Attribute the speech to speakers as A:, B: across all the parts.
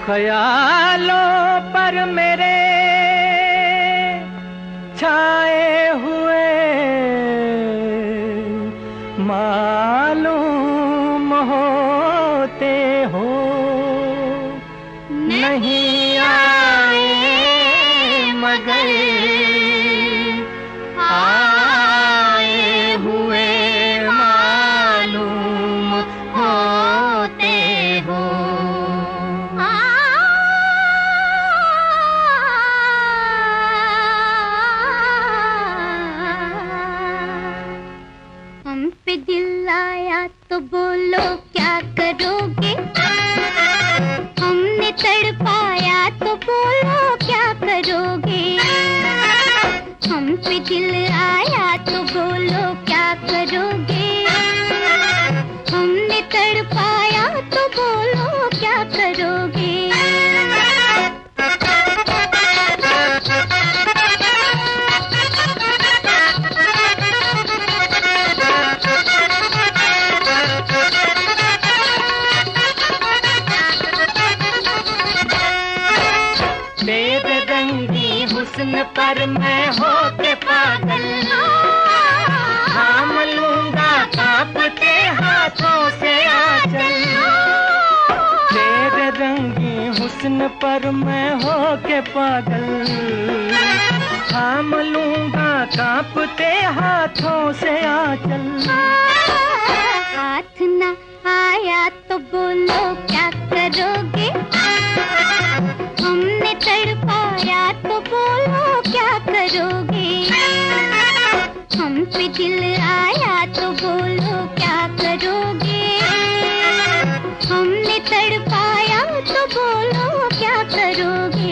A: ख्यालों पर मेरे छाए हुए मालूम होते हो, नहीं आए मगर आए हुए मालूम होते हो।
B: हम पे दिल आया तो बोलो क्या करोगे, हमने तड़पाया तो बोलो क्या करोगे। हम पे दिल आया तो बोलो क्या करोगे, हमने तड़पाया तो बोलो क्या करोगे।
A: तेरे रंगी हुस्न पर मैं होके पागल, थाम लूंगा कांपते हाथों से आंचल। तेरे रंगी हुस्न पर मैं होके पागल, थाम लूंगा कांपते हाथों से आंचल।
B: हाथ ना आया तो बोलो क्या करोगे, हमने तड़पाया तो बोलो क्या करोगे। हम पे दिल आया तो बोलो क्या करोगे, हमने तड़पाया तो बोलो क्या करोगे।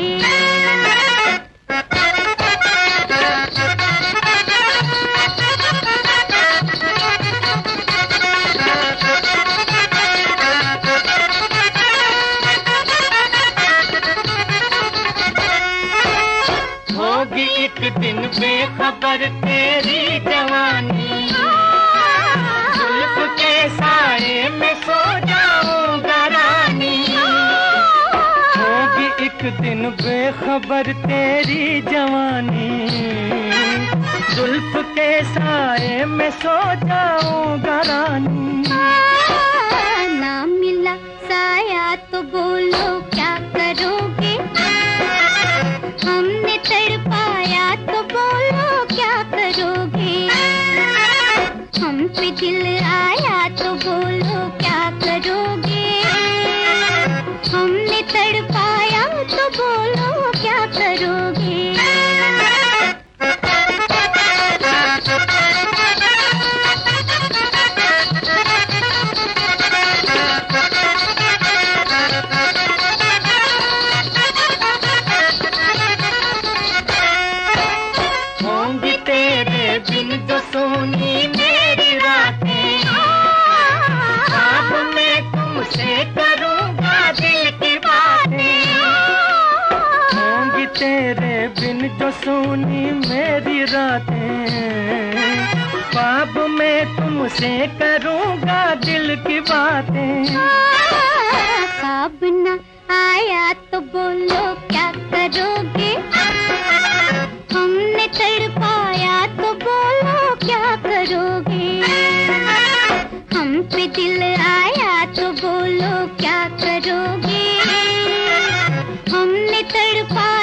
A: होगी एक दिन बेखबर तेरी जवानी, जुल्फ के साए में सो जाऊंगा रानी। होगी एक दिन बेखबर तेरी जवानी, जुल्फ के साए में सो जाऊंगा रानी।
B: ना मिला साया तो बोलो क्या करोगे, हमने तड़पाया तो बोलो क्या करोगे। हम पे दिल आया तो बोलो क्या करोगे, हमने तड़पाया तो बोलो क्या करोगे।
A: होंगी तेरे बिन जो सोनी मेरी रातें, ख्वाब में तुमसे करूंगा दिल की बातें। होंगी तेरे बिन जो सोनी मेरी रातें, ख्वाब में तुमसे करूंगा दिल की बातें।
B: ख्वाब न आया तो बोलो क्या करोगे, हमने तड़पाया तो बोलो क्या करोगे। हम पे दिल आया तो बोलो क्या करोगे, हमने तड़पाया